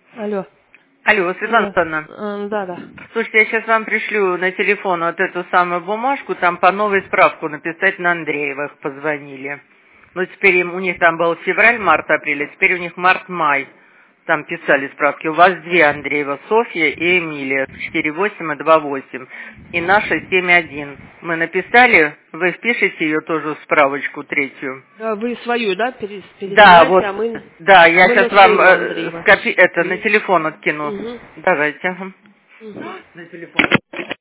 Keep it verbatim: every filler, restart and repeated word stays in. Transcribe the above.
Алло. Алло, Светлана Да, Анатольевна. М, да. да. Слушайте, я сейчас вам пришлю на телефон вот эту самую бумажку, там по новой справку написать на Андреевых позвонили. Ну, теперь им, у них там был февраль, март, апрель, а теперь у них март-май. Там писали справки. У вас две Андреева, Софья и Эмилия, четыре восемь и два восемь. И наша семь один. Мы написали, вы впишите ее тоже в справочку третью. Да, вы свою, да, пере- Да, пересылаете, вот, а мы, да, а я мы на сейчас вам своего э, Андреева. скопи... это на телефон откину. Угу. Давайте, ага. Угу. На телефон.